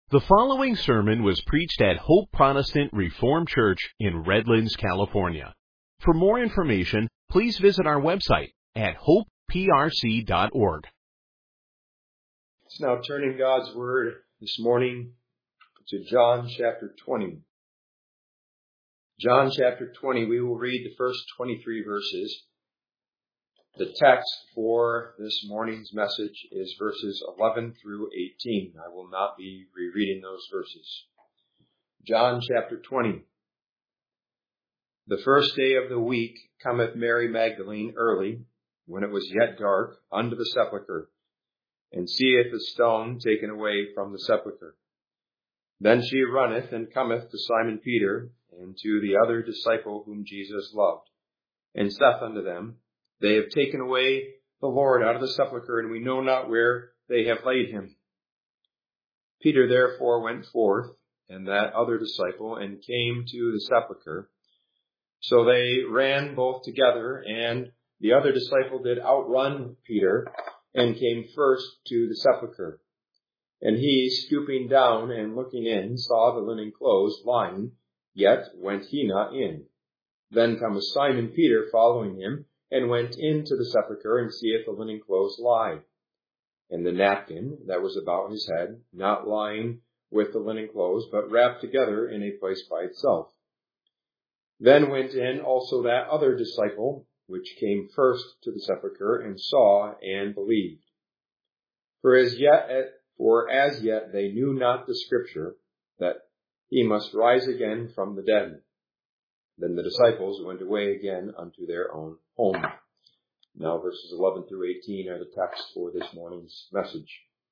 The following sermon was preached at Hope Protestant Reformed Church in Redlands, California. For more information, please visit our website at hopeprc.org. Let's now turn in God's Word this morning to John chapter 20. John chapter 20, we will read the first 23 verses. The text for this morning's message is verses 11 through 18. I will not be rereading those verses. John chapter 20. The first day of the week cometh Mary Magdalene early, when it was yet dark, unto the sepulchre, and seeth the stone taken away from the sepulchre. Then she runneth and cometh to Simon Peter, and to the other disciple whom Jesus loved, and saith unto them, They have taken away the Lord out of the sepulchre, and we know not where they have laid him. Peter therefore went forth, and that other disciple, and came to the sepulchre. So they ran both together, and the other disciple did outrun Peter, and came first to the sepulchre. And he, stooping down and looking in, saw the linen clothes lying, yet went he not in. Then cometh Simon Peter following him, and went into the sepulchre, and seeth the linen clothes lie, and the napkin that was about his head, not lying with the linen clothes, but wrapped together in a place by itself. Then went in also that other disciple, which came first to the sepulchre, and saw and believed. For as yet they knew not the scripture, that he must rise again from the dead. Then the disciples went away again unto their own home. Now verses 11 through 18 are the text for this morning's message.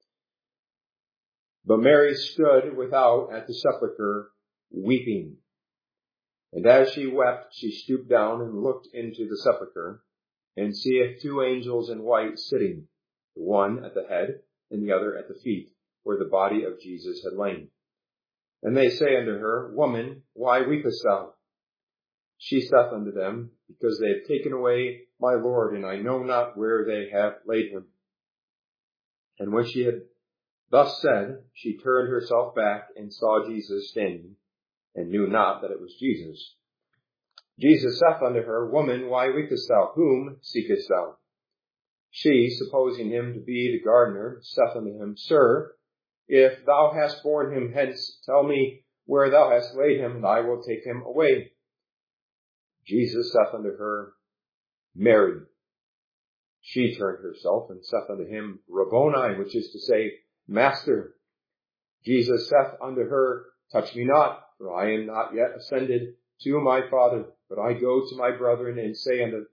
But Mary stood without at the sepulchre, weeping. And as she wept, she stooped down and looked into the sepulchre, and seeth two angels in white sitting, the one at the head, and the other at the feet, where the body of Jesus had lain. And they say unto her, Woman, why weepest thou? She saith unto them, Because they have taken away my Lord, and I know not where they have laid him. And when she had thus said, she turned herself back, and saw Jesus standing, and knew not that it was Jesus. Jesus saith unto her, Woman, why weepest thou? Whom seekest thou? She, supposing him to be the gardener, saith unto him, Sir, if thou hast borne him hence, tell me where thou hast laid him, and I will take him away. Jesus saith unto her, Mary. She turned herself and saith unto him, Rabboni, which is to say, Master. Jesus saith unto her, Touch me not, for I am not yet ascended to my Father, but go to my brethren and say unto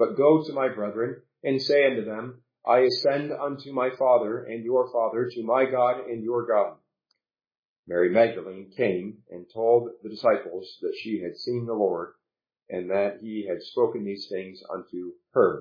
them, I ascend unto my Father and your Father, to my God and your God. Mary Magdalene came and told the disciples that she had seen the Lord, and that he had spoken these things unto her.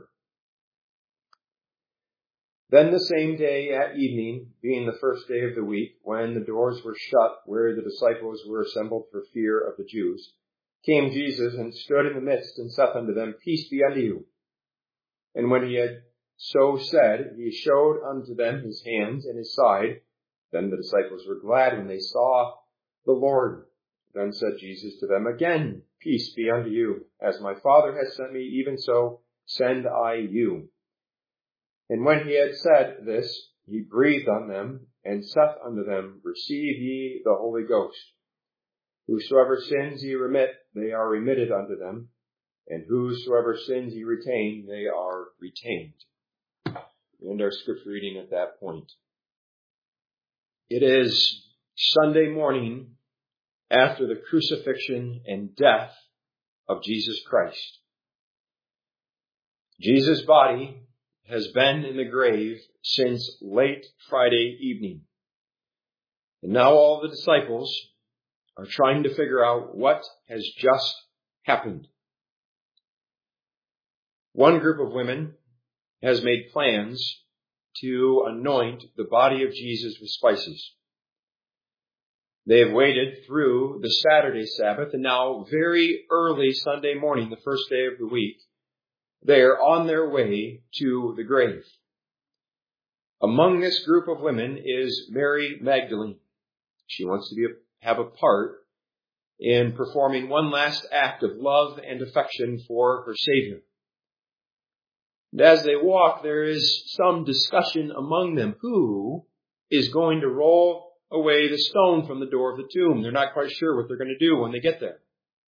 Then the same day at evening, being the first day of the week, when the doors were shut where the disciples were assembled for fear of the Jews, came Jesus and stood in the midst, and saith unto them, Peace be unto you. And when he had so said, he showed unto them his hands and his side. Then the disciples were glad when they saw the Lord. Then said Jesus to them again, Peace be unto you. As my Father has sent me, even so send I you. And when he had said this, he breathed on them, and saith unto them, Receive ye the Holy Ghost. Whosoever sins ye remit, they are remitted unto them. And whosoever sins ye retain, they are retained. We end our scripture reading at that point. It is Sunday morning after the crucifixion and death of Jesus Christ. Jesus' body has been in the grave since late Friday evening. And now all the disciples are trying to figure out what has just happened. One group of women has made plans to anoint the body of Jesus with spices. They have waited through the Saturday Sabbath, and now very early Sunday morning, the first day of the week, they are on their way to the grave. Among this group of women is Mary Magdalene. She wants to have a part in performing one last act of love and affection for her Savior. And as they walk, there is some discussion among them. Who is going to roll away the stone from the door of the tomb? They're not quite sure what they're going to do when they get there.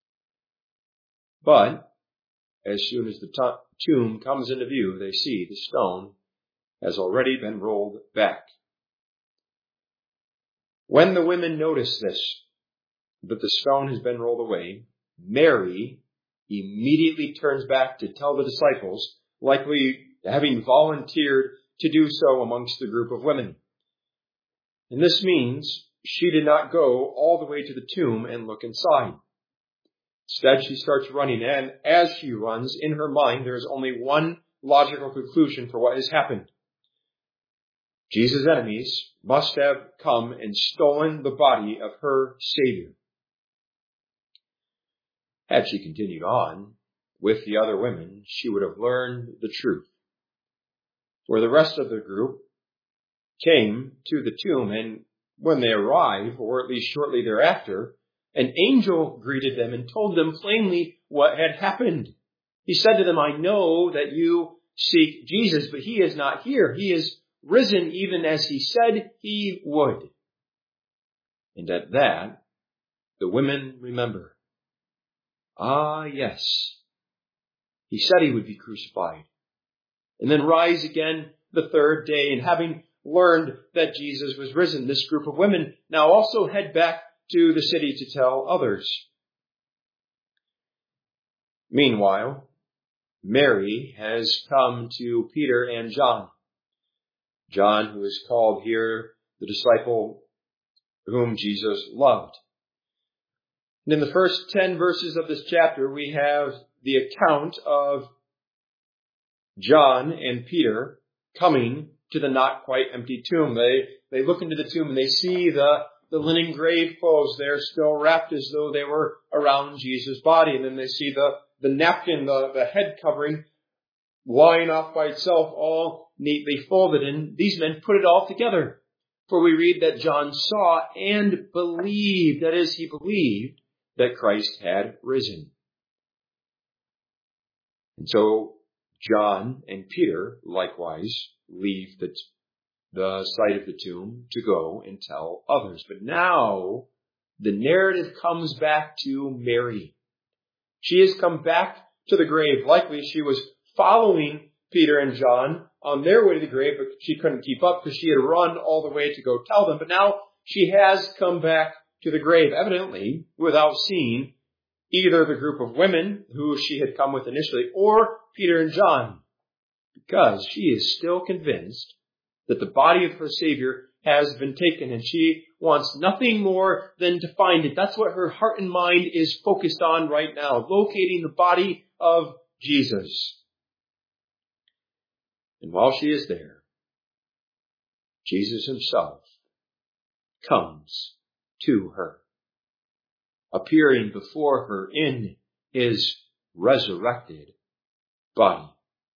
But as soon as the tomb comes into view, they see the stone has already been rolled back. When the women notice this, that the stone has been rolled away, Mary immediately turns back to tell the disciples, likely having volunteered to do so amongst the group of women. And this means she did not go all the way to the tomb and look inside. Instead, she starts running, and as she runs, in her mind, there is only one logical conclusion for what has happened. Jesus' enemies must have come and stolen the body of her Savior. Had she continued on with the other women, she would have learned the truth. For the rest of the group came to the tomb, and when they arrived, or at least shortly thereafter, an angel greeted them and told them plainly what had happened. He said to them, "I know that you seek Jesus, but he is not here. He is risen even as he said he would." And at that, the women remember. Ah, yes. He said he would be crucified and then rise again the third day. And having learned that Jesus was risen, this group of women now also head back to the city to tell others. Meanwhile, Mary has come to Peter and John. John, who is called here the disciple whom Jesus loved. And in the first 10 verses of this chapter, we have the account of John and Peter coming to the not quite empty tomb. They look into the tomb and they see the linen grave clothes there still wrapped as though they were around Jesus' body. And then they see the napkin, the head covering, lying off by itself, all neatly folded. And these men put it all together. For we read that John saw and believed, that is, he believed that Christ had risen. And so John and Peter likewise leave the site of the tomb to go and tell others. But now the narrative comes back to Mary. She has come back to the grave. Likely she was following Peter and John on their way to the grave, but she couldn't keep up because she had run all the way to go tell them. But now she has come back to the grave, evidently without seeing either the group of women who she had come with initially or Peter and John, because she is still convinced that the body of her Savior has been taken, and she wants nothing more than to find it. That's what her heart and mind is focused on right now, locating the body of Jesus. And while she is there, Jesus himself comes to her, appearing before her in his resurrected body.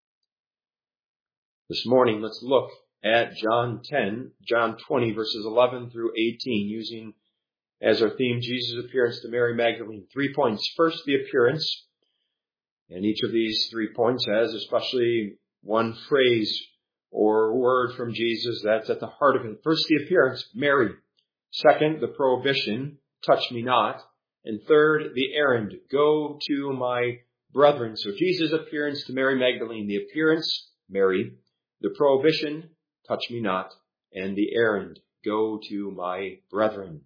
This morning, let's look at John 20, verses 11 through 18, using as our theme Jesus' appearance to Mary Magdalene. 3 points. First, the appearance. And each of these 3 points has especially one phrase or word from Jesus that's at the heart of it. First, the appearance, Mary. Second, the prohibition, touch me not. And third, the errand, go to my brethren. So Jesus' appearance to Mary Magdalene, the appearance, Mary, the prohibition, touch me not, and the errand, go to my brethren.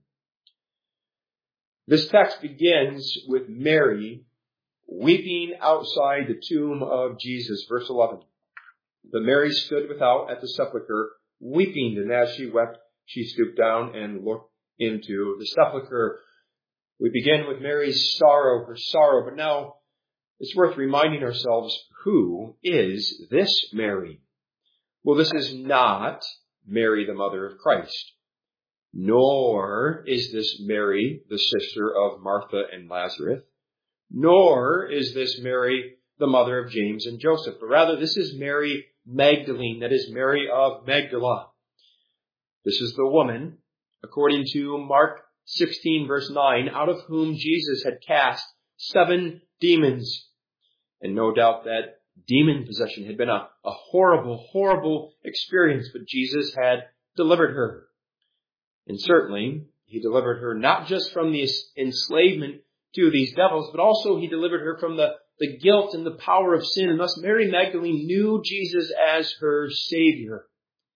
This text begins with Mary weeping outside the tomb of Jesus. Verse 11. But Mary stood without at the sepulchre, weeping, and as she wept, she stooped down and looked into the sepulchre. We begin with Mary's sorrow, her sorrow, but now it's worth reminding ourselves, who is this Mary? Well, this is not Mary, the mother of Christ, nor is this Mary, the sister of Martha and Lazarus, nor is this Mary, the mother of James and Joseph, but rather this is Mary Magdalene, that is Mary of Magdala. This is the woman according to Mark 16, verse 9, out of whom Jesus had cast 7 demons. And no doubt that demon possession had been a horrible, horrible experience, but Jesus had delivered her. And certainly, he delivered her not just from the enslavement to these devils, but also he delivered her from the guilt and the power of sin. And thus Mary Magdalene knew Jesus as her Savior.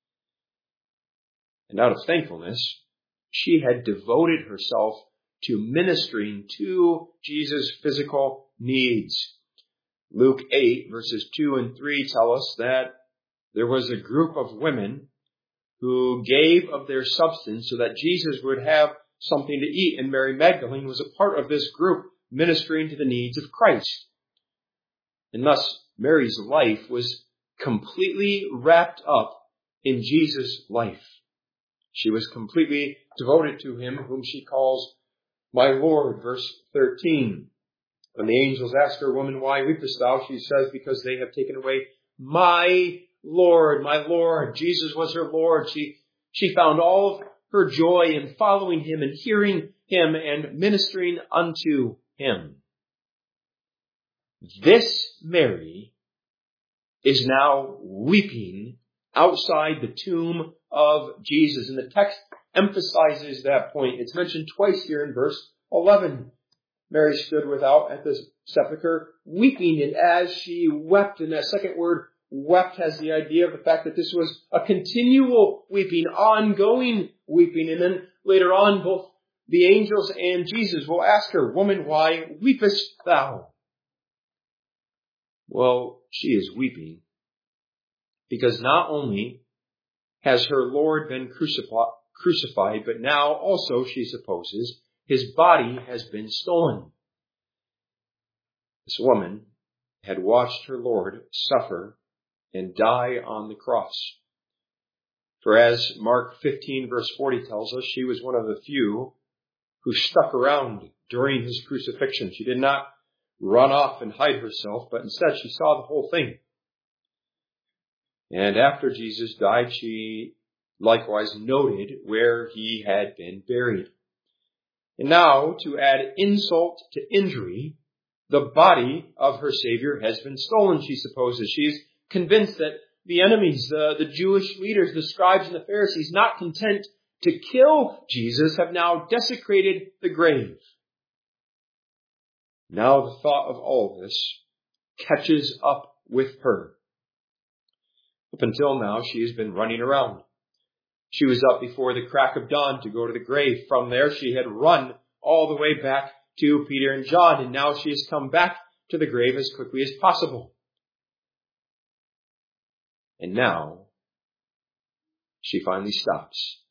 And out of thankfulness, she had devoted herself to ministering to Jesus' physical needs. Luke 8, verses 2 and 3 tell us that there was a group of women who gave of their substance so that Jesus would have something to eat. And Mary Magdalene was a part of this group ministering to the needs of Christ. And thus, Mary's life was completely wrapped up in Jesus' life. She was completely devoted to him, whom she calls my Lord, verse 13. When the angels ask her, woman, why weepest thou? She says, because they have taken away my Lord, my Lord. Jesus was her Lord. She found all of her joy in following him and hearing him and ministering unto him. This Mary is now weeping outside the tomb of Jesus. And the text emphasizes that point. It's mentioned twice here in verse 11. Mary stood without at the sepulchre weeping, and as she wept, and that second word, wept, has the idea of the fact that this was a continual weeping, ongoing weeping. And then later on, both the angels and Jesus will ask her, woman, why weepest thou? Well, she is weeping because not only has her Lord been crucified, but now also, she supposes, his body has been stolen. This woman had watched her Lord suffer and die on the cross. For as Mark 15, verse 40 tells us, she was one of the few who stuck around during his crucifixion. She did not run off and hide herself, but instead she saw the whole thing. And after Jesus died, she likewise noted where he had been buried. And now, to add insult to injury, the body of her Savior has been stolen, she supposes. She is convinced that the enemies, the Jewish leaders, the scribes and the Pharisees, not content to kill Jesus, have now desecrated the grave. Now the thought of all this catches up with her. Up until now, she has been running around. She was up before the crack of dawn to go to the grave. From there, she had run all the way back to Peter and John, and now she has come back to the grave as quickly as possible. And now, she finally stops.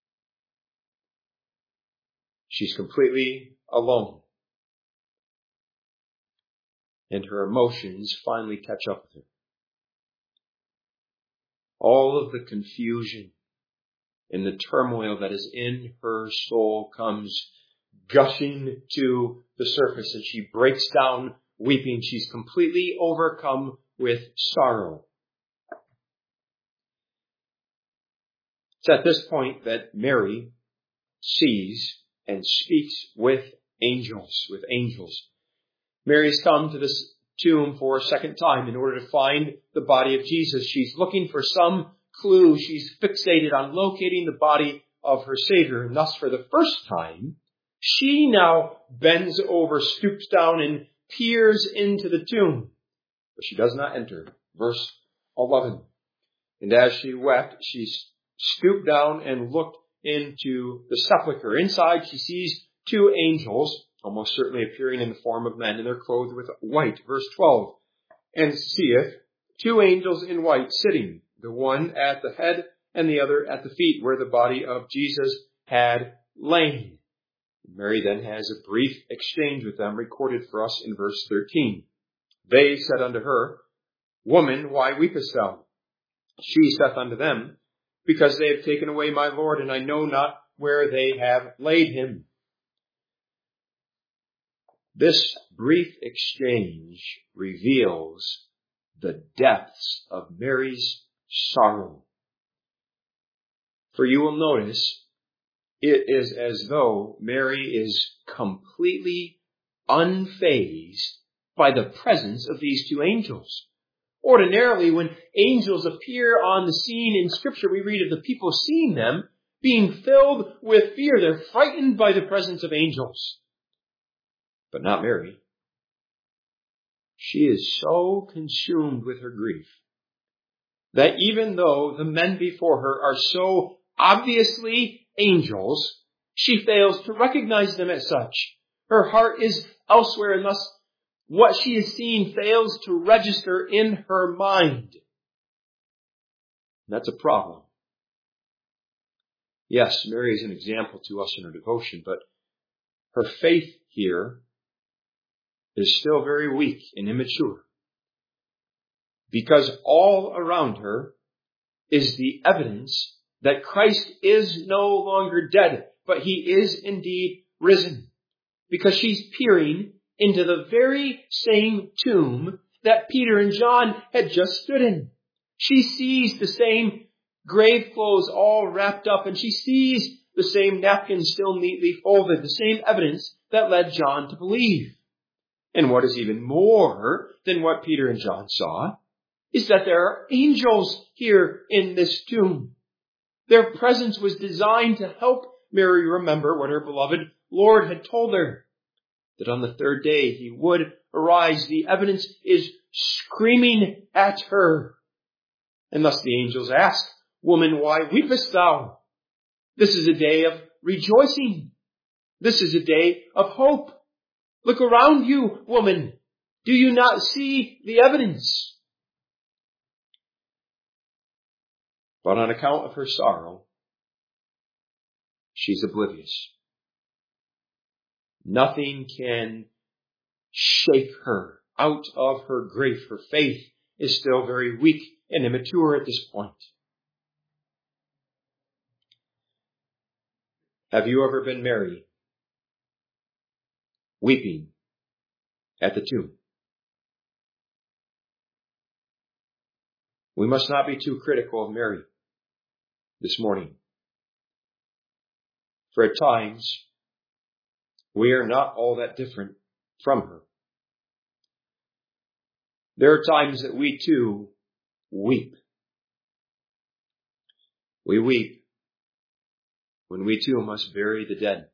She's completely alone. And her emotions finally catch up with her. All of the confusion and the turmoil that is in her soul comes gushing to the surface, and she breaks down weeping. She's completely overcome with sorrow. It's at this point that Mary sees and speaks with angels. Mary's come to this tomb for a second time in order to find the body of Jesus. She's looking for some clue. She's fixated on locating the body of her Savior. And thus, for the first time, she now bends over, stoops down, and peers into the tomb. But she does not enter. Verse 11. And as she wept, she stooped down and looked into the sepulchre. Inside, she sees 2 angels, almost certainly appearing in the form of men, and they're clothed with white. Verse 12. And seeth 2 angels in white sitting, the one at the head and the other at the feet, where the body of Jesus had lain. Mary then has a brief exchange with them, recorded for us in verse 13. They said unto her, Woman, why weepest thou? She saith unto them, Because they have taken away my Lord, and I know not where they have laid him. This brief exchange reveals the depths of Mary's sorrow. For you will notice it is as though Mary is completely unfazed by the presence of these two angels. Ordinarily, when angels appear on the scene in Scripture, we read of the people seeing them being filled with fear. They're frightened by the presence of angels. But not Mary. She is so consumed with her grief that even though the men before her are so obviously angels, she fails to recognize them as such. Her heart is elsewhere, and thus what she is seeing fails to register in her mind. That's a problem. Yes, Mary is an example to us in her devotion, but her faith here is still very weak and immature, because all around her is the evidence that Christ is no longer dead, but he is indeed risen, because she's peering into the very same tomb that Peter and John had just stood in. She sees the same grave clothes all wrapped up, and she sees the same napkins still neatly folded, the same evidence that led John to believe. And what is even more than what Peter and John saw is that there are angels here in this tomb. Their presence was designed to help Mary remember what her beloved Lord had told her, that on the third day he would arise. The evidence is screaming at her. And thus the angels ask, "Woman, why weepest thou?" This is a day of rejoicing. This is a day of hope. Look around you, woman. Do you not see the evidence? But on account of her sorrow, she's oblivious. Nothing can shake her out of her grief. Her faith is still very weak and immature at this point. Have you ever been Mary, weeping at the tomb? We must not be too critical of Mary this morning, for at times we are not all that different from her. There are times that we too weep. We weep when we too must bury the dead,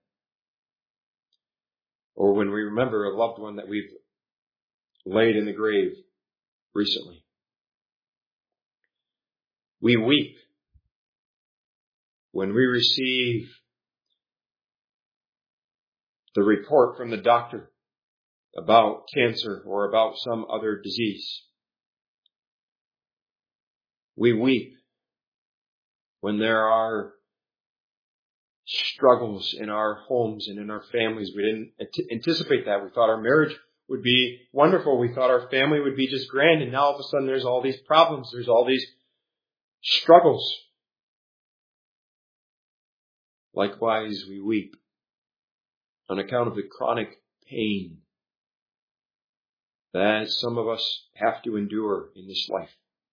or when we remember a loved one that we've laid in the grave recently. We weep when we receive the report from the doctor about cancer or about some other disease. We weep when there are struggles in our homes and in our families. We didn't anticipate that. We thought our marriage would be wonderful. We thought our family would be just grand. And now all of a sudden there's all these problems. There's all these struggles. Likewise, we weep on account of the chronic pain that some of us have to endure in this life.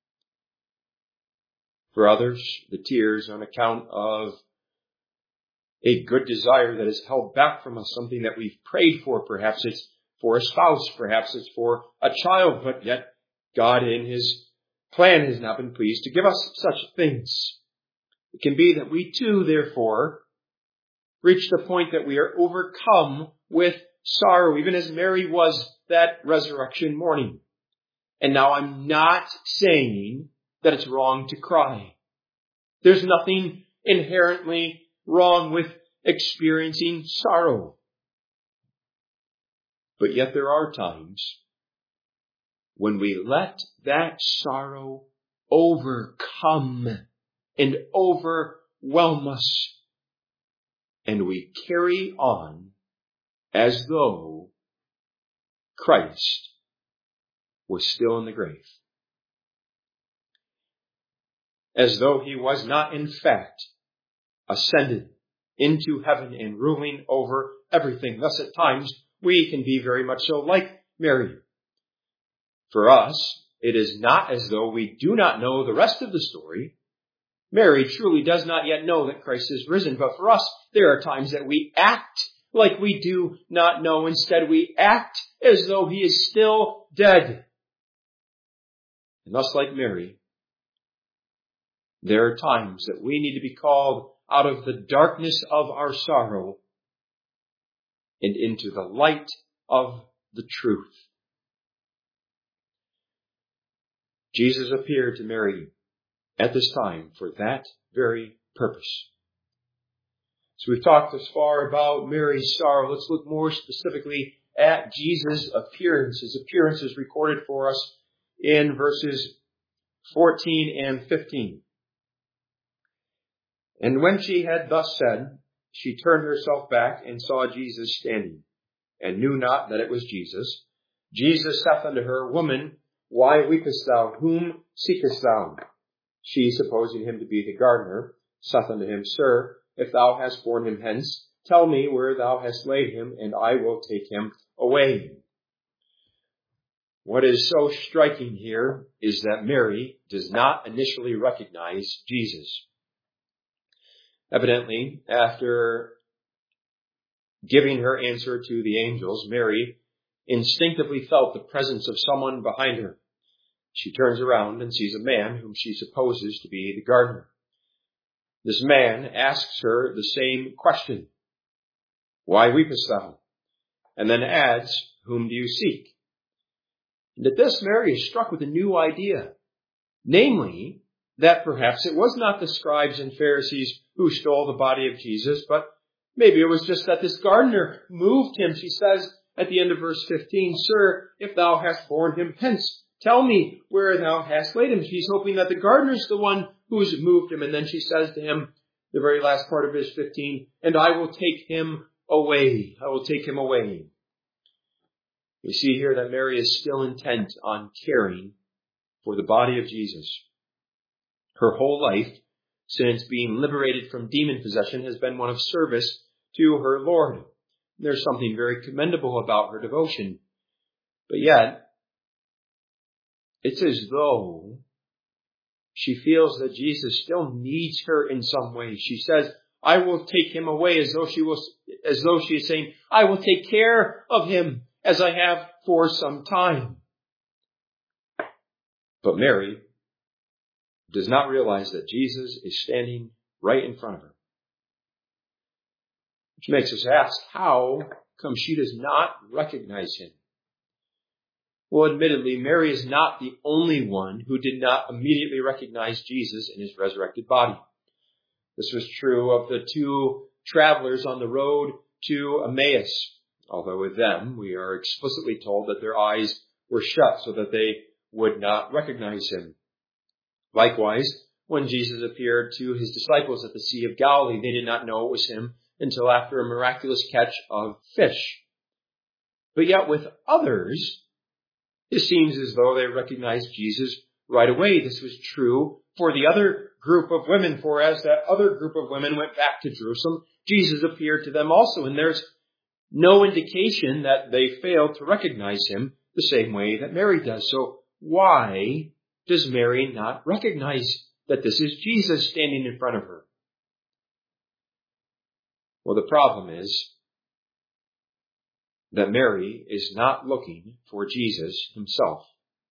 For others, the tears on account of a good desire that is held back from us, something that we've prayed for. Perhaps it's for a spouse, perhaps it's for a child, but yet God in his plan has not been pleased to give us such things. It can be that we too, therefore, reach the point that we are overcome with sorrow, even as Mary was that resurrection morning. And now I'm not saying that it's wrong to cry. There's nothing inherently wrong with experiencing sorrow. But yet there are times when we let that sorrow overcome and overwhelm us, and we carry on as though Christ was still in the grave, as though he was not in fact ascended into heaven and ruling over everything. Thus at times we can be very much so like Mary. For us, it is not as though we do not know the rest of the story, Mary truly does not yet know that Christ is risen, but for us, there are times that we act like we do not know. Instead, we act as though he is still dead. And thus, like Mary, there are times that we need to be called out of the darkness of our sorrow and into the light of the truth. Jesus appeared to Mary at this time for that very purpose. So we've talked thus far about Mary's sorrow. Let's look more specifically at Jesus' appearance. His appearance is recorded for us in verses 14 and 15. And when she had thus said, she turned herself back and saw Jesus standing, and knew not that it was Jesus. Jesus saith unto her, Woman, why weepest thou? Whom seekest thou? She, supposing him to be the gardener, saith unto him, Sir, if thou hast borne him hence, tell me where thou hast laid him, and I will take him away. What is so striking here is that Mary does not initially recognize Jesus. Evidently, after giving her answer to the angels, Mary instinctively felt the presence of someone behind her. She turns around and sees a man whom she supposes to be the gardener. This man asks her the same question, Why weepest thou? And then adds, Whom do you seek? And at this, Mary is struck with a new idea, namely, that perhaps it was not the scribes and Pharisees who stole the body of Jesus, but maybe it was just that this gardener moved him. She says at the end of verse 15, Sir, if thou hast borne him hence, tell me where thou hast laid him. She's hoping that the gardener's the one who's moved him. And then she says to him, the very last part of verse 15, And I will take him away. I will take him away. We see here that Mary is still intent on caring for the body of Jesus. Her whole life, since being liberated from demon possession, has been one of service to her Lord. There's something very commendable about her devotion. But yet, it's as though she feels that Jesus still needs her in some way. She says, I will take him away, as though she is saying, I will take care of him as I have for some time. But Mary does not realize that Jesus is standing right in front of her. Which makes us ask, how come she does not recognize him? Well, admittedly, Mary is not the only one who did not immediately recognize Jesus in his resurrected body. This was true of the two travelers on the road to Emmaus, although with them we are explicitly told that their eyes were shut so that they would not recognize him. Likewise, when Jesus appeared to his disciples at the Sea of Galilee, they did not know it was him until after a miraculous catch of fish. But yet with others, it seems as though they recognized Jesus right away. This was true for the other group of women, for as that other group of women went back to Jerusalem, Jesus appeared to them also, and there's no indication that they failed to recognize him the same way that Mary does. So why does Mary not recognize that this is Jesus standing in front of her? Well, the problem is that Mary is not looking for Jesus himself,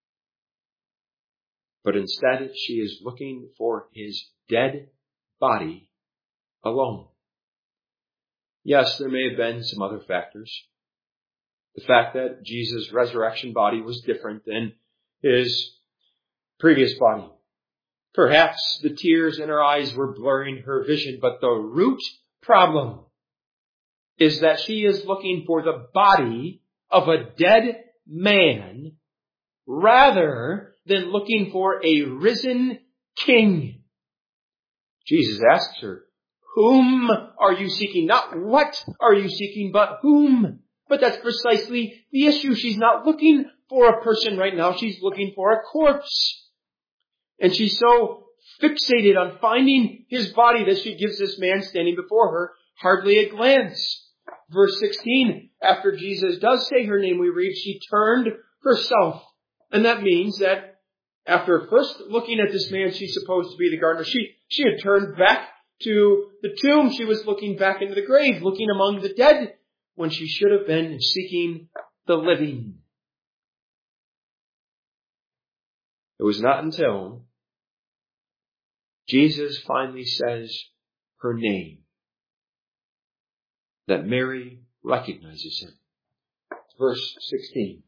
but instead she is looking for his dead body alone. Yes, there may have been some other factors. The fact that Jesus' resurrection body was different than his previous body. Perhaps the tears in her eyes were blurring her vision, but the root problem is that she is looking for the body of a dead man rather than looking for a risen king. Jesus asks her, Whom are you seeking? Not what are you seeking, but whom? But that's precisely the issue. She's not looking for a person right now. She's looking for a corpse. And she's so fixated on finding his body that she gives this man standing before her hardly a glance. Verse 16, after Jesus does say her name, we read, she turned herself. And that means that After first looking at this man she's supposed to be the gardener, she had turned back to the tomb. She was looking back into the grave, looking among the dead, when she should have been seeking the living. It was not until Jesus finally says her name that Mary recognizes him. Verse 16.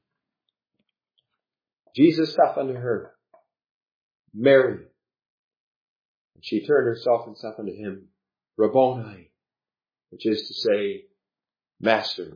Jesus saith unto her, Mary. And she turned herself and saith unto him, Rabboni, which is to say, Master.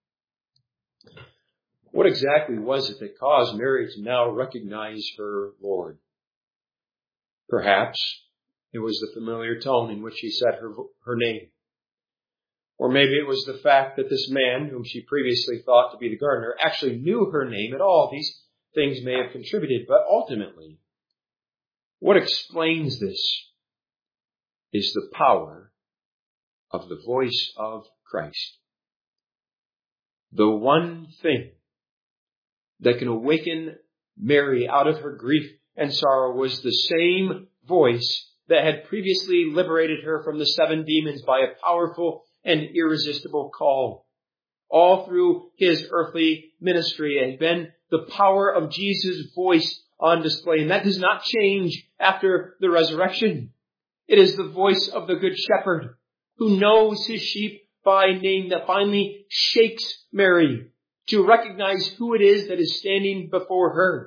What exactly was it that caused Mary to now recognize her Lord? Perhaps it was the familiar tone in which he said her name. Or maybe it was the fact that this man, whom she previously thought to be the gardener, actually knew her name at all. These things may have contributed, but ultimately, what explains this is the power of the voice of Christ. The one thing that can awaken Mary out of her grief and sorrow was the same voice that had previously liberated her from the 7 demons by a powerful and irresistible call. All through his earthly ministry, it had been the power of Jesus' voice on display. And that does not change after the resurrection. It is the voice of the Good Shepherd who knows his sheep by name that finally shakes Mary to recognize who it is that is standing before her.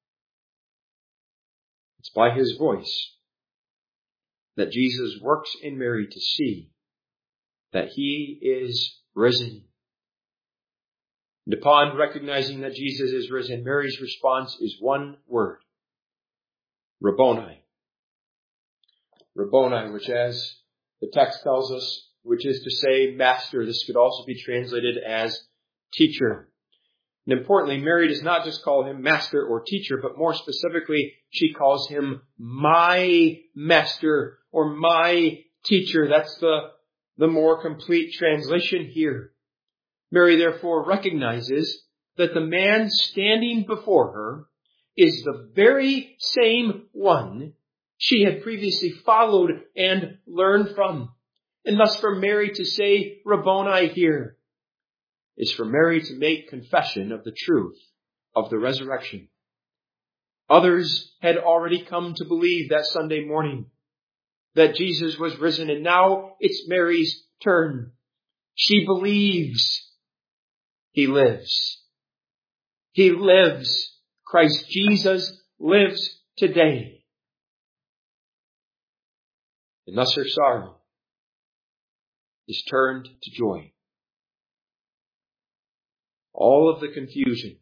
It's by his voice that Jesus works in Mary to see that he is risen. And upon recognizing that Jesus is risen, Mary's response is one word, Rabboni. Rabboni, which as the text tells us, which is to say master. This could also be translated as teacher. And importantly, Mary does not just call him master or teacher, but more specifically, she calls him my master or my teacher. That's the more complete translation here. Mary therefore recognizes that the man standing before her is the very same one she had previously followed and learned from. And thus for Mary to say Rabboni here is for Mary to make confession of the truth of the resurrection. Others had already come to believe that Sunday morning that Jesus was risen, and now it's Mary's turn. She believes he lives. He lives. Christ Jesus lives today. And thus her sorrow is turned to joy. All of the confusion,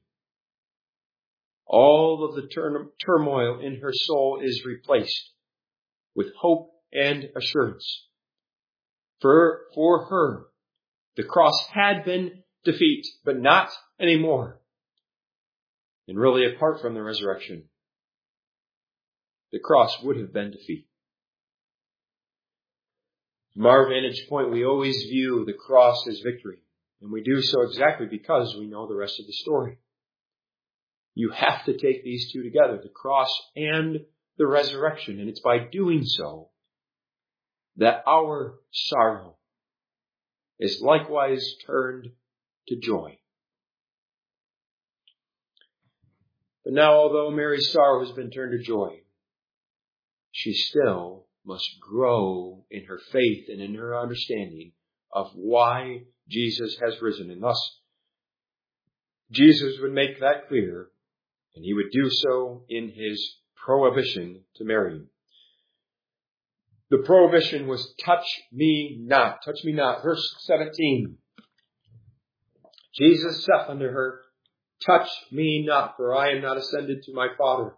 all of the turmoil in her soul is replaced with hope and assurance. For her, the cross had been defeat, but not anymore. And really, apart from the resurrection, the cross would have been defeat. From our vantage point, we always view the cross as victory. And we do so exactly because we know the rest of the story. You have to take these two together, the cross and the resurrection. And it's by doing so that our sorrow is likewise turned to joy. But now, although Mary's sorrow has been turned to joy, she still must grow in her faith and in her understanding of why Jesus has risen. And thus, Jesus would make that clear, and he would do so in his prohibition to Mary. The prohibition was touch me not. Touch me not. Verse 17. Jesus saith unto her, touch me not, for I am not ascended to my Father.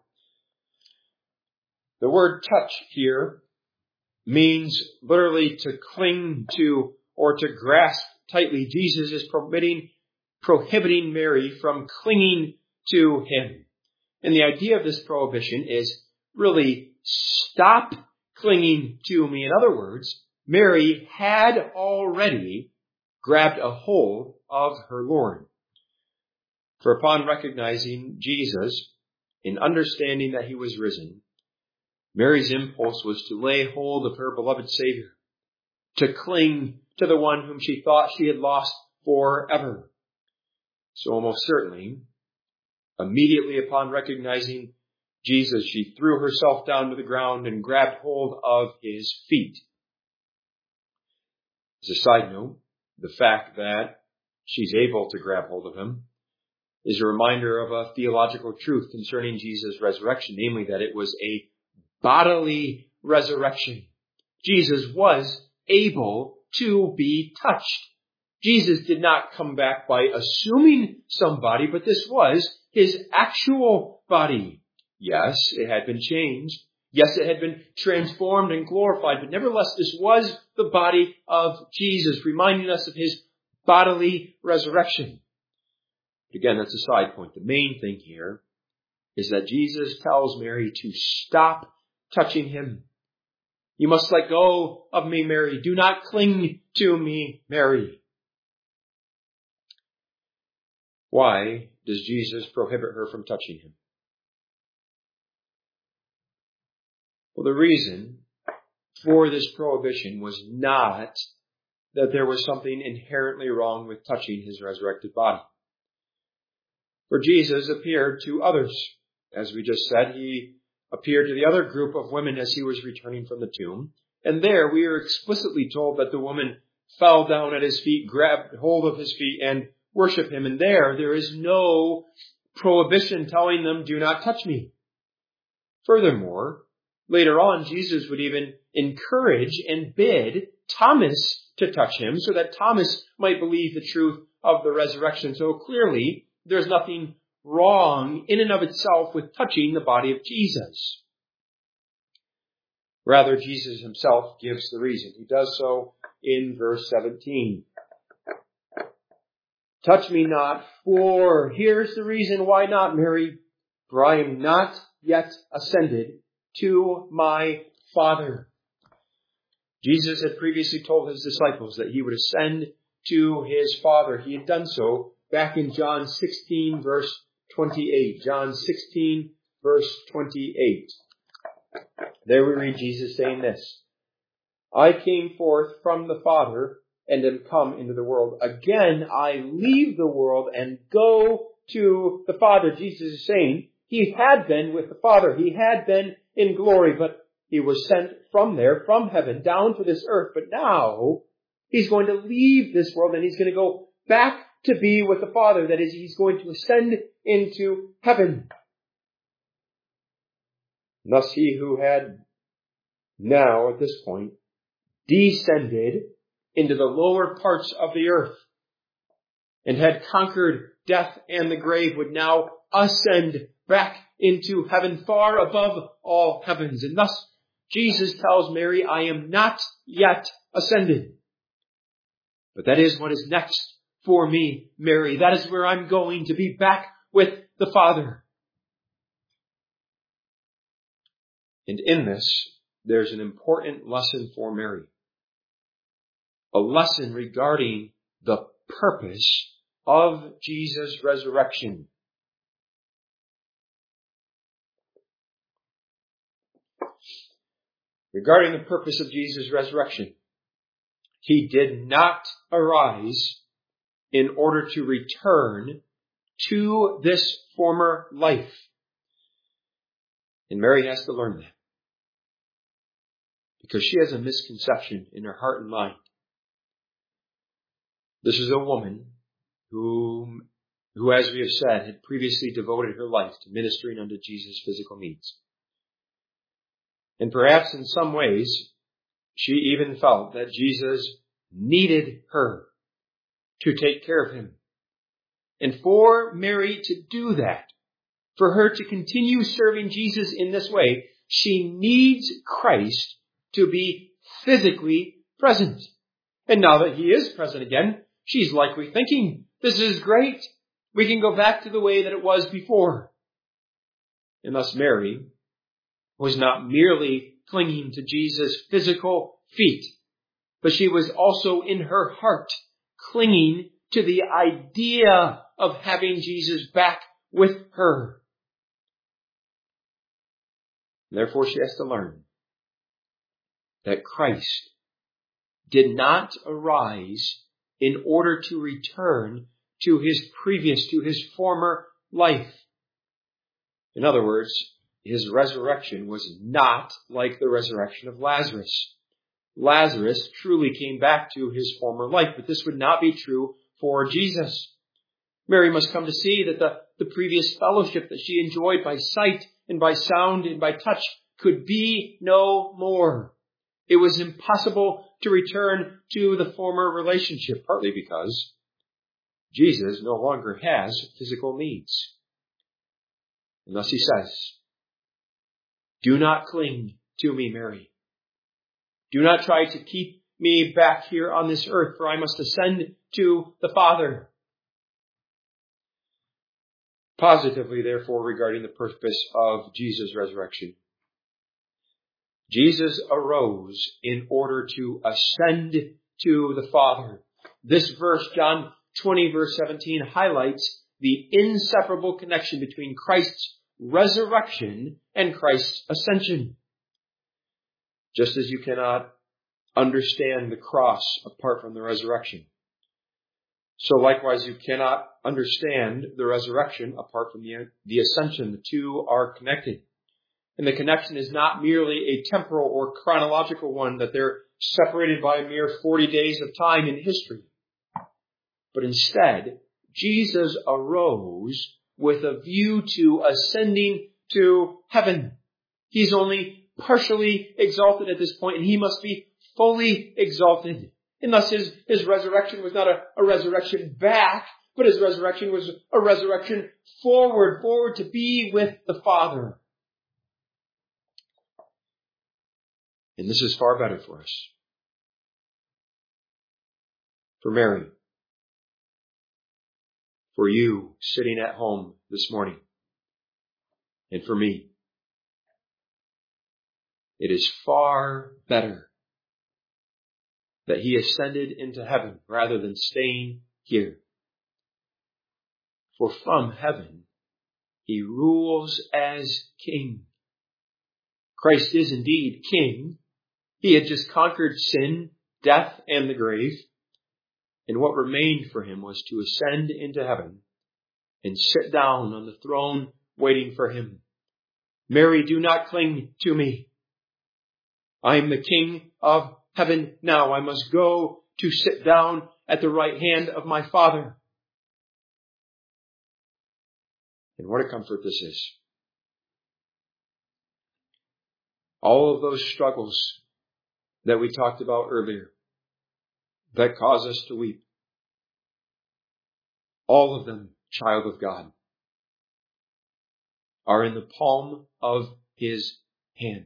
The word touch here means literally to cling to or to grasp tightly. Jesus is prohibiting Mary from clinging to him. And the idea of this prohibition is really stop clinging to me. In other words, Mary had already grabbed a hold of her Lord. For upon recognizing Jesus in understanding that he was risen, Mary's impulse was to lay hold of her beloved Savior, to cling to the one whom she thought she had lost forever. So almost certainly, immediately upon recognizing Jesus, she threw herself down to the ground and grabbed hold of his feet. As a side note, the fact that she's able to grab hold of him is a reminder of a theological truth concerning Jesus' resurrection, namely that it was a bodily resurrection. Jesus was able to be touched. Jesus did not come back by assuming some body, but this was his actual body. Yes, it had been changed. Yes, it had been transformed and glorified, but nevertheless, this was the body of Jesus, reminding us of his bodily resurrection. But again, that's a side point. The main thing here is that Jesus tells Mary to stop touching him. You must let go of me, Mary. Do not cling to me, Mary. Why does Jesus prohibit her from touching him? Well, the reason for this prohibition was not that there was something inherently wrong with touching his resurrected body. For Jesus appeared to others. As we just said, he appeared to the other group of women as he was returning from the tomb. And there we are explicitly told that the woman fell down at his feet, grabbed hold of his feet, and worshiped him. And there is no prohibition telling them, do not touch me. Furthermore, later on, Jesus would even encourage and bid Thomas to touch him so that Thomas might believe the truth of the resurrection. So clearly, there's nothing wrong in and of itself with touching the body of Jesus. Rather, Jesus himself gives the reason. He does so in verse 17. Touch me not, for here's the reason why not, Mary, for I am not yet ascended to my Father. Jesus had previously told his disciples that he would ascend to his Father. He had done so back in John 16, verse 28. John 16, verse 28. There we read Jesus saying this, I came forth from the Father and am come into the world. Again, I leave the world and go to the Father. Jesus is saying he had been with the Father. He had been in glory, but he was sent from there, from heaven, down to this earth. But now he's going to leave this world and he's going to go back to be with the Father. That is, he's going to ascend into heaven. Thus he who had now, at this point, descended into the lower parts of the earth and had conquered death and the grave would now ascend back into heaven, far above all heavens. And thus, Jesus tells Mary, I am not yet ascended. But that is what is next for me, Mary. That is where I'm going to be, back with the Father. And in this, there's an important lesson for Mary. A lesson regarding the purpose of Jesus' resurrection. Regarding the purpose of Jesus' resurrection, he did not arise in order to return to this former life. And Mary has to learn that. Because she has a misconception in her heart and mind. This is a woman who, as we have said, had previously devoted her life to ministering unto Jesus' physical needs. And perhaps in some ways, she even felt that Jesus needed her to take care of him. And for Mary to do that, for her to continue serving Jesus in this way, she needs Christ to be physically present. And now that he is present again, she's likely thinking, this is great. We can go back to the way that it was before. And thus Mary was not merely clinging to Jesus' physical feet, but she was also in her heart clinging to the idea of having Jesus back with her. Therefore, she has to learn that Christ did not arise in order to return to his former life. In other words, his resurrection was not like the resurrection of Lazarus. Lazarus truly came back to his former life, but this would not be true for Jesus. Mary must come to see that the previous fellowship that she enjoyed by sight and by sound and by touch could be no more. It was impossible to return to the former relationship, partly because Jesus no longer has physical needs. And thus he says, "Do not cling to me, Mary. Do not try to keep me back here on this earth, for I must ascend to the Father." Positively, therefore, regarding the purpose of Jesus' resurrection, Jesus arose in order to ascend to the Father. This verse, John 20, verse 17, highlights the inseparable connection between Christ's resurrection and Christ's ascension. Just as you cannot understand the cross apart from the resurrection, so likewise you cannot understand the resurrection apart from the ascension. The two are connected. And the connection is not merely a temporal or chronological one, that they're separated by a mere 40 days of time in history. But instead, Jesus arose with a view to ascending to heaven. He's only partially exalted at this point, and he must be fully exalted. And thus his resurrection was not a resurrection back, but his resurrection was a resurrection forward to be with the Father. And this is far better for us. For Mary, for you sitting at home this morning, and for me, it is far better that he ascended into heaven rather than staying here. For from heaven, he rules as king. Christ is indeed king. He had just conquered sin, death, and the grave. And what remained for him was to ascend into heaven and sit down on the throne waiting for him. Mary, do not cling to me. I am the King of heaven now. I must go to sit down at the right hand of my Father. And what a comfort this is. All of those struggles that we talked about earlier that cause us to weep, all of them, child of God, are in the palm of his hand.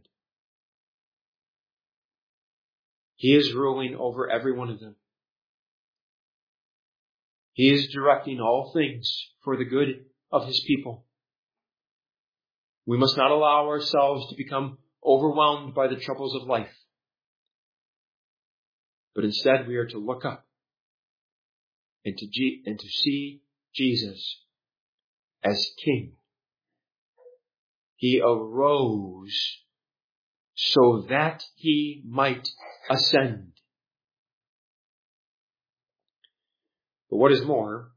He is ruling over every one of them. He is directing all things for the good of his people. We must not allow ourselves to become overwhelmed by the troubles of life, but instead we are to look up and to see Jesus as King. He arose so that he might ascend. But what is more,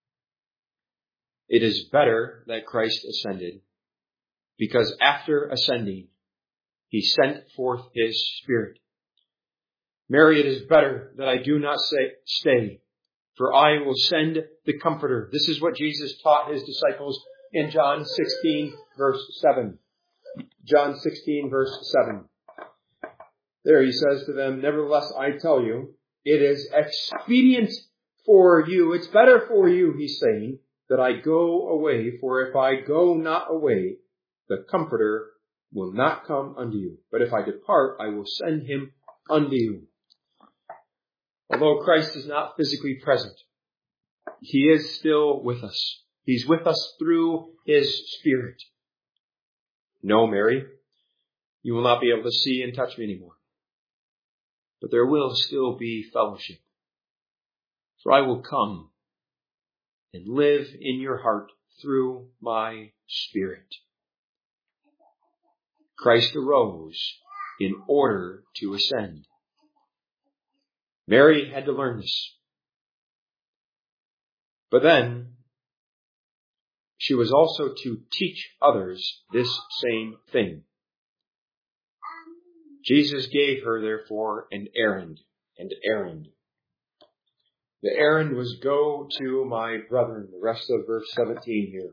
it is better that Christ ascended, because after ascending, he sent forth his Spirit. Mary, it is better that I do not stay, for I will send the Comforter. This is what Jesus taught his disciples in John 16, verse 7. John 16, verse 7. There he says to them, "Nevertheless, I tell you, it is expedient for you, it's better for you," he's saying, "that I go away, for if I go not away, the Comforter will not come unto you. But if I depart, I will send him unto you." Although Christ is not physically present, he is still with us. He's with us through his Spirit. No, Mary, you will not be able to see and touch me anymore. But there will still be fellowship. For I will come and live in your heart through my Spirit. Christ arose in order to ascend. Mary had to learn this. But then, she was also to teach others this same thing. Jesus gave her, therefore, an errand. The errand was, go to my brethren. The rest of verse 17 here.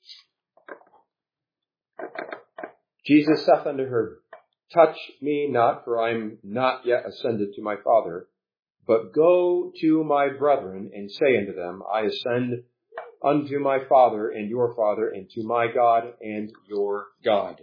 Jesus saith unto her, touch me not, for I am not yet ascended to my Father, but go to my brethren and say unto them, I ascend unto my Father and your Father, and to my God and your God.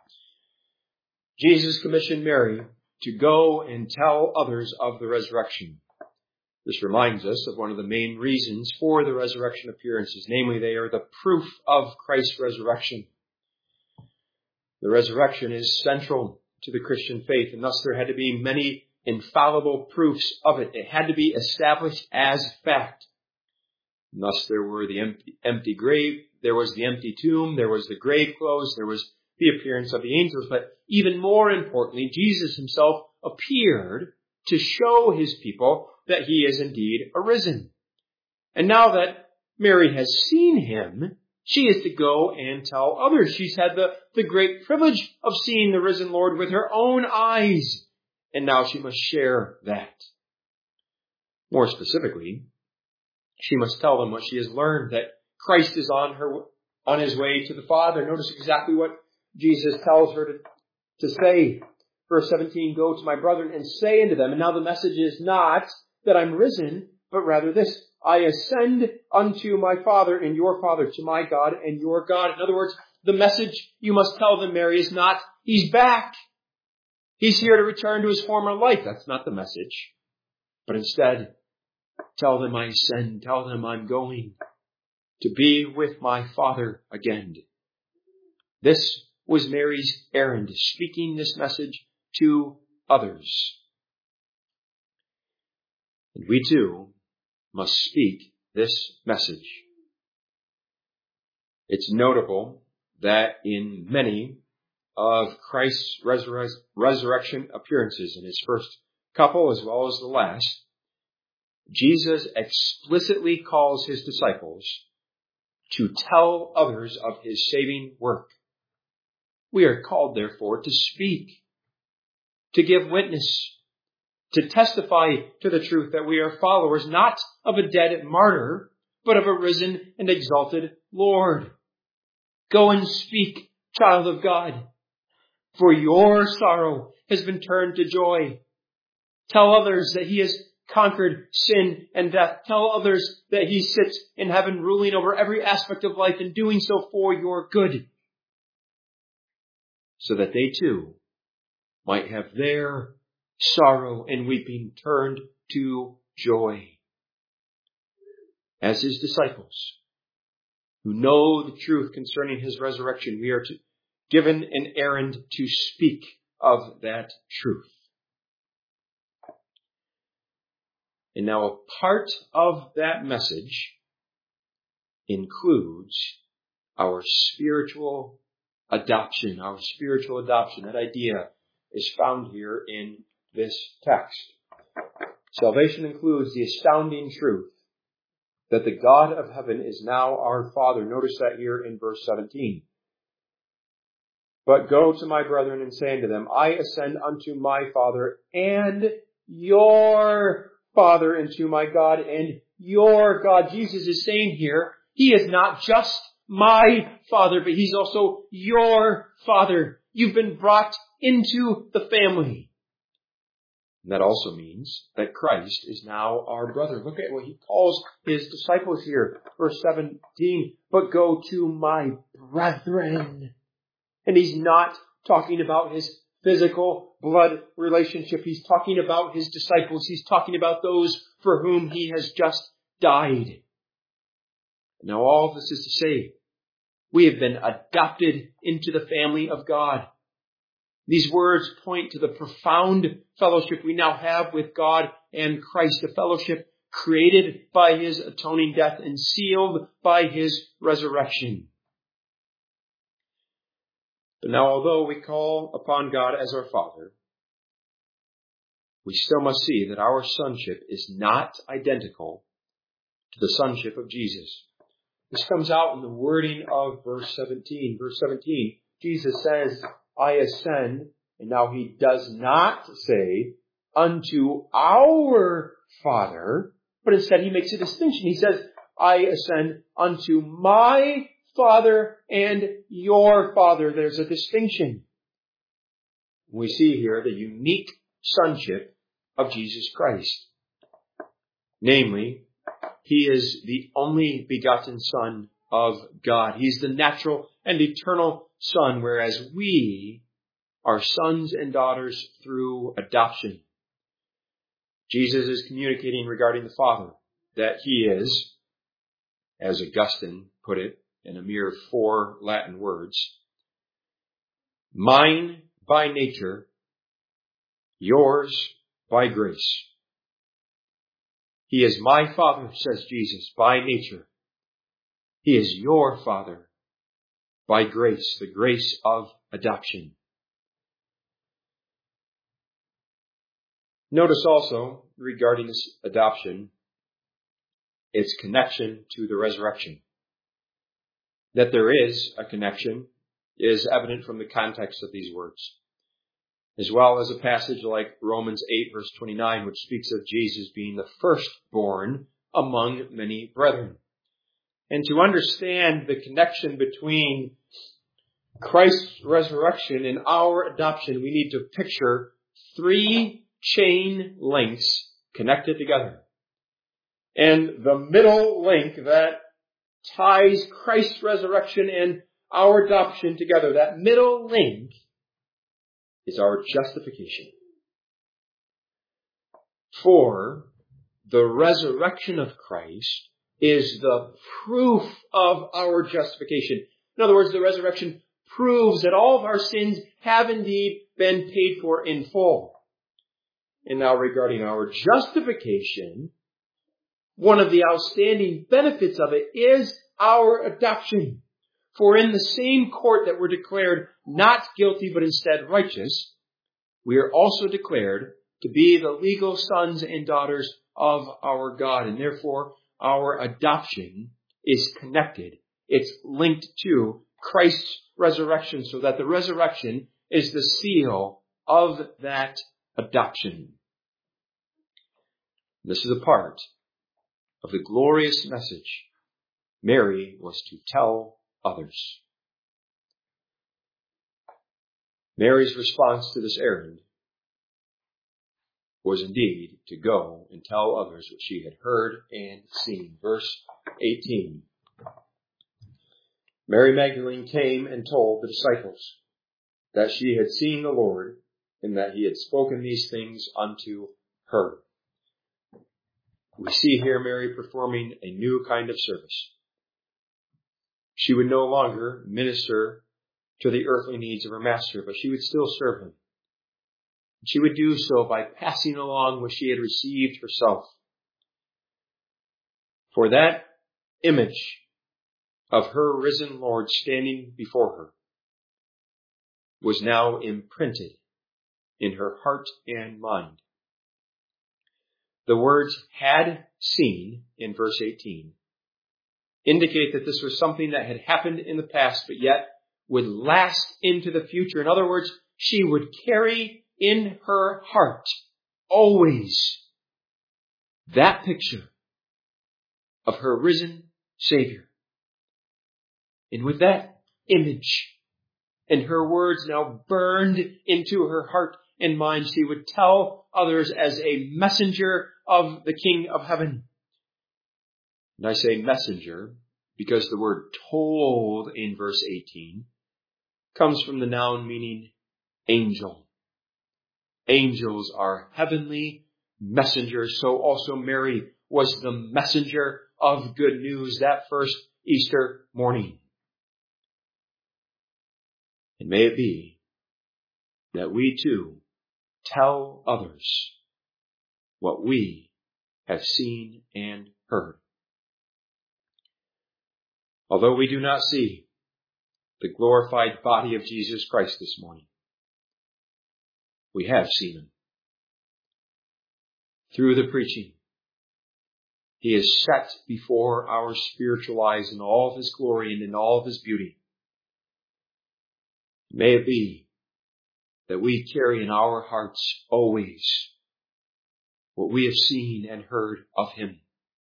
Jesus commissioned Mary to go and tell others of the resurrection. This reminds us of one of the main reasons for the resurrection appearances, namely they are the proof of Christ's resurrection. The resurrection is central to the Christian faith, and thus there had to be many infallible proofs of it. It had to be established as fact. And thus there were the empty grave, there was the empty tomb, there was the grave clothes, there was the appearance of the angels, but even more importantly, Jesus himself appeared to show his people that he is indeed arisen. And now that Mary has seen him, she is to go and tell others. She's had the great privilege of seeing the risen Lord with her own eyes, and now she must share that. More specifically, she must tell them what she has learned, that Christ is on his way to the Father. Notice exactly what Jesus tells her to say. Verse 17, go to my brethren and say unto them. And now the message is not that I'm risen, but rather this, I ascend unto my Father and your Father, to my God and your God. In other words, the message you must tell them, Mary, is not, he's back. He's here to return to his former life. That's not the message. But instead, tell them I ascend. Tell them I'm going to be with my Father again. This was Mary's errand, speaking this message to others. And we too must speak this message. It's notable that in many of Christ's resurrection appearances, in his first couple as well as the last, Jesus explicitly calls his disciples to tell others of his saving work. We are called, therefore, to speak, to give witness, to testify to the truth that we are followers, not of a dead martyr, but of a risen and exalted Lord. Go and speak, child of God, for your sorrow has been turned to joy. Tell others that he has conquered sin and death. Tell others that he sits in heaven ruling over every aspect of life and doing so for your good, so that they too might have their sorrow and weeping turned to joy. As his disciples who know the truth concerning his resurrection, we are given an errand to speak of that truth. And now a part of that message includes our spiritual adoption. Our spiritual adoption. That idea is found here in this text. Salvation includes the astounding truth that the God of heaven is now our Father. Notice that here in verse 17. But go to my brethren and say unto them, I ascend unto my Father and your Father, and to my God and your God. Jesus is saying here, he is not just my Father, but he's also your Father. You've been brought into the family. And that also means that Christ is now our brother. Look at what he calls his disciples here. Verse 17, but go to my brethren. And he's not talking about his physical blood relationship. He's talking about his disciples. He's talking about those for whom he has just died. Now all of this is to say, we have been adopted into the family of God. These words point to the profound fellowship we now have with God and Christ, a fellowship created by his atoning death and sealed by his resurrection. But now, although we call upon God as our Father, we still must see that our sonship is not identical to the sonship of Jesus. This comes out in the wording of verse 17. Verse 17, Jesus says, I ascend, and now he does not say, unto our Father, but instead he makes a distinction. He says, I ascend unto my Father and your Father. There's a distinction. We see here the unique sonship of Jesus Christ. Namely, he is the only begotten Son of God. He's the natural and eternal Son, whereas we are sons and daughters through adoption. Jesus is communicating regarding the Father that he is, as Augustine put it in a mere 4 Latin words, mine by nature, yours by grace. He is my Father, says Jesus, by nature. He is your Father by grace, the grace of adoption. Notice also, regarding this adoption, its connection to the resurrection. That there is a connection is evident from the context of these words, as well as a passage like Romans 8, verse 29, which speaks of Jesus being the firstborn among many brethren. And to understand the connection between Christ's resurrection and our adoption, we need to picture 3 chain links connected together. And the middle link that ties Christ's resurrection and our adoption together, that middle link, is our justification. For the resurrection of Christ is the proof of our justification. In other words, the resurrection proves that all of our sins have indeed been paid for in full. And now regarding our justification, one of the outstanding benefits of it is our adoption. For in the same court that we're declared not guilty but instead righteous, we are also declared to be the legal sons and daughters of our God. And therefore, our adoption is connected. It's linked to Christ's resurrection, so that the resurrection is the seal of that adoption. This is a part of the glorious message Mary was to tell others. Mary's response to this errand was indeed to go and tell others what she had heard and seen. Verse 18. Mary Magdalene came and told the disciples that she had seen the Lord and that he had spoken these things unto her. We see here Mary performing a new kind of service. She would no longer minister to the earthly needs of her master, but she would still serve him. She would do so by passing along what she had received herself. For that image of her risen Lord standing before her was now imprinted in her heart and mind. The words "had seen" in verse 18 indicate that this was something that had happened in the past, but yet would last into the future. In other words, she would carry in her heart always that picture of her risen Savior. And with that image and her words now burned into her heart and mind, she would tell others as a messenger of the King of Heaven. And I say messenger because the word told in verse 18 comes from the noun meaning angel. Angels are heavenly messengers, so also Mary was the messenger of good news that first Easter morning. And may it be that we too tell others what we have seen and heard. Although we do not see the glorified body of Jesus Christ this morning. We have seen him. Through the preaching, he is set before our spiritual eyes in all of his glory and in all of his beauty. May it be that we carry in our hearts always what we have seen and heard of him.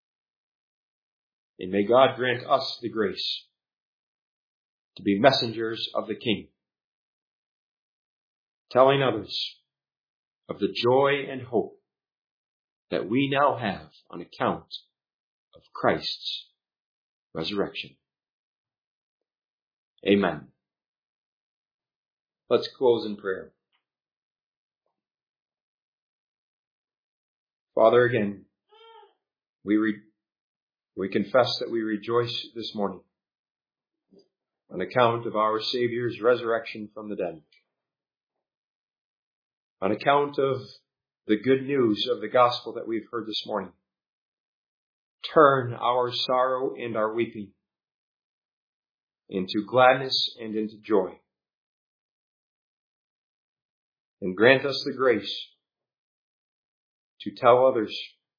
And may God grant us the grace to be messengers of the King, telling others of the joy and hope that we now have on account of Christ's resurrection. Amen. Let's close in prayer. Father, again, we confess that we rejoice this morning on account of our Savior's resurrection from the dead, on account of the good news of the gospel that we've heard this morning. Turn our sorrow and our weeping into gladness and into joy, and grant us the grace to tell others,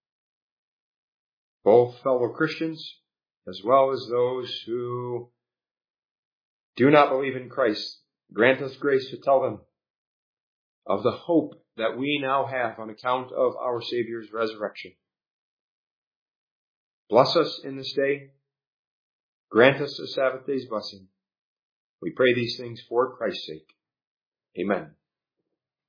both fellow Christians as well as those who do not believe in Christ. Grant us grace to tell them of the hope that we now have on account of our Savior's resurrection. Bless us in this day. Grant us a Sabbath day's blessing. We pray these things for Christ's sake. Amen.